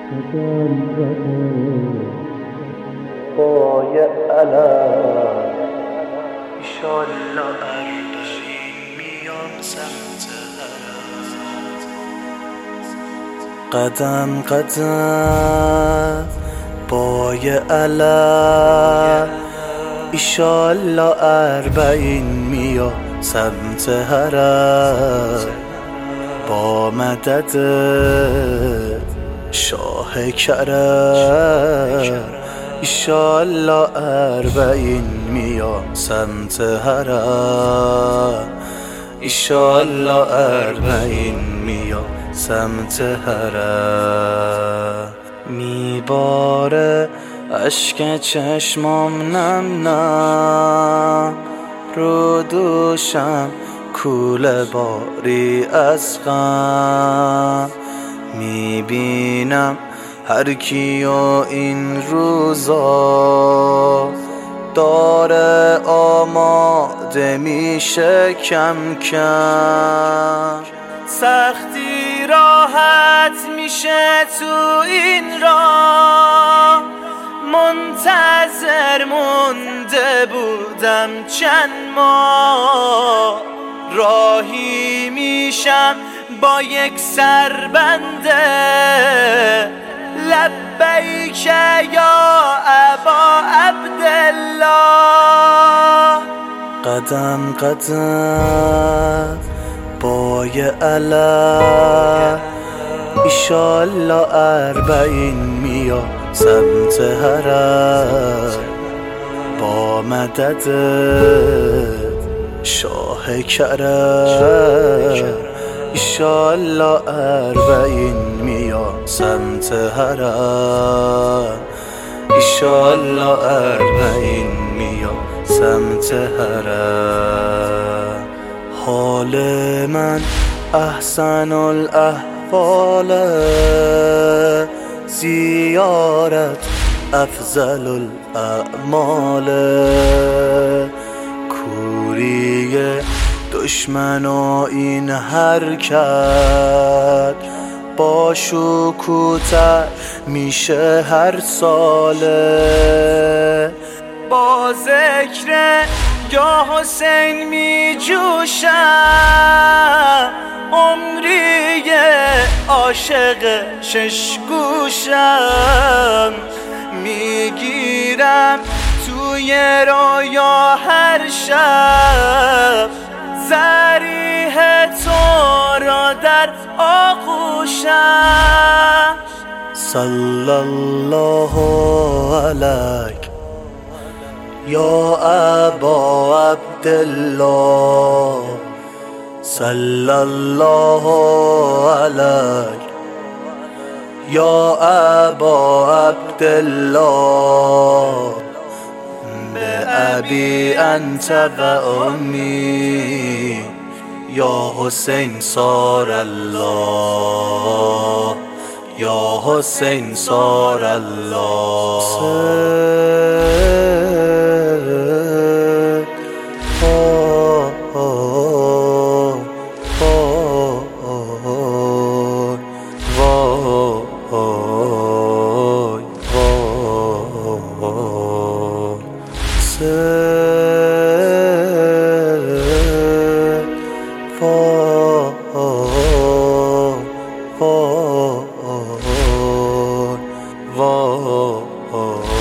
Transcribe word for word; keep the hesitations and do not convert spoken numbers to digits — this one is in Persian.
قدم قدم پای علم ایشالله اردشین میام سمت هرم. قدم قدم پای علم ایشالله اربعین میام سمت هرم. با مدد شاه کرم ایشالله اربعین میام سمت حرم. ایشالله اربعین میام سمت حرم. میباره اشک چشمام نم نم رو دوشم کوله باری از غم. میبینم هر کیو این روزا داره آماده میشه کم کم. سختی راحت میشه تو این راه، منتظر مونده بودم چند ماه. راهی میشم با یک سربنده لبیک یا ابا عبدالله. قدم قدم پای علم ایشالله اربعین میام سمت حرم. با مدد شاه کرم ایشالله اربعین میام سمت حرم. ایشالله اربعین میام سمت حرم. حال من احسن الاحوال، زیارت افضل الاعمال. کوری دشمن و این حرکت با شکوتر میشه هر ساله. با ذکر یا حسین می جوشم، عمری عاشق شش گوشم. میگیرم توی رویا هر شب ضریح تو را در آغوشم. صلی الله علیک یا ابا عبدالله. صلی الله علیک یا ابا عبدالله. به ابی انت و امی یا حسین صار الله. یا حسین صار الله.